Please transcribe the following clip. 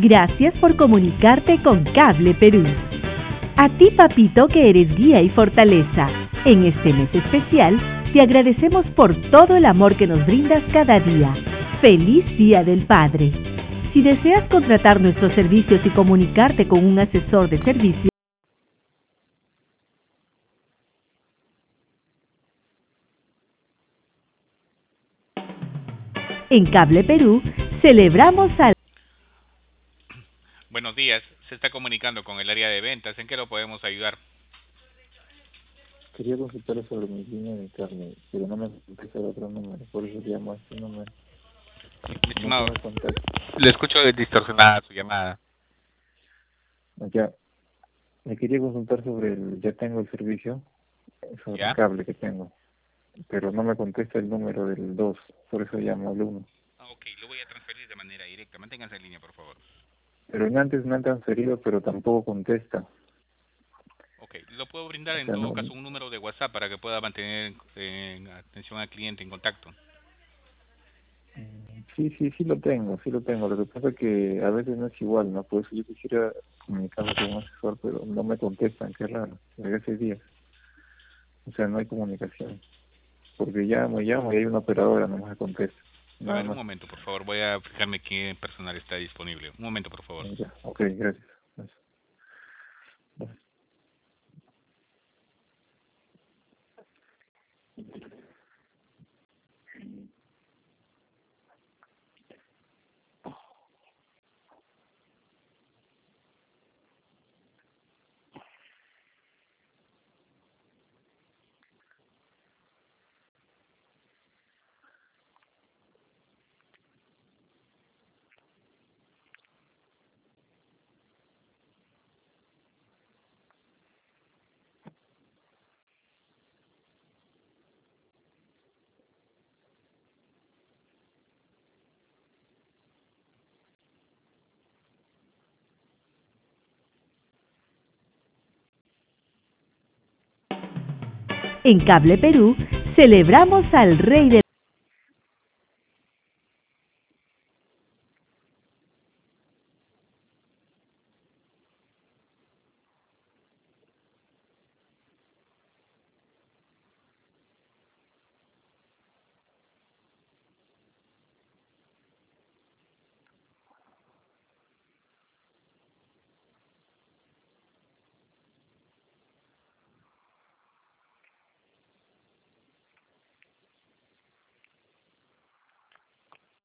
Gracias por comunicarte con Cable Perú. A ti, papito, que eres guía y fortaleza. En este mes especial, te agradecemos por todo el amor que nos brindas cada día. ¡Feliz Día del Padre! Si deseas contratar nuestros servicios y comunicarte con un asesor de servicio, en Cable Perú, celebramos al... Buenos días, se está comunicando con el área de ventas. ¿En qué lo podemos ayudar? Quería consultar sobre mi línea de carne, pero no me contesta el otro número, por eso llamo a este número. Mi No estimado, tengo contacto. le escucho distorsionada su llamada. Ya, me quería consultar sobre ya tengo el servicio, sobre el ¿Ya? cable que tengo, pero no me contesta el número del 2, por eso llamo al 1. Ok, lo voy a transferir de manera directa. Manténganse en línea, por favor. Pero antes me han transferido, pero tampoco contesta. Ok, lo puedo brindar O en sea, todo no, caso un número de WhatsApp para que pueda mantener atención al cliente en contacto. sí lo tengo. Lo que pasa es que a veces no es igual, ¿no? Por eso yo quisiera comunicarme con un asesor, pero no me contestan, qué raro, desde hace días. O sea, no hay comunicación. Porque llamo y hay una operadora, no me contesta, A nada ver, un más. momento, por favor. Voy a fijarme qué personal está disponible. Un momento, por favor. Ya, ok, gracias. Gracias. En Cable Perú, celebramos al Rey de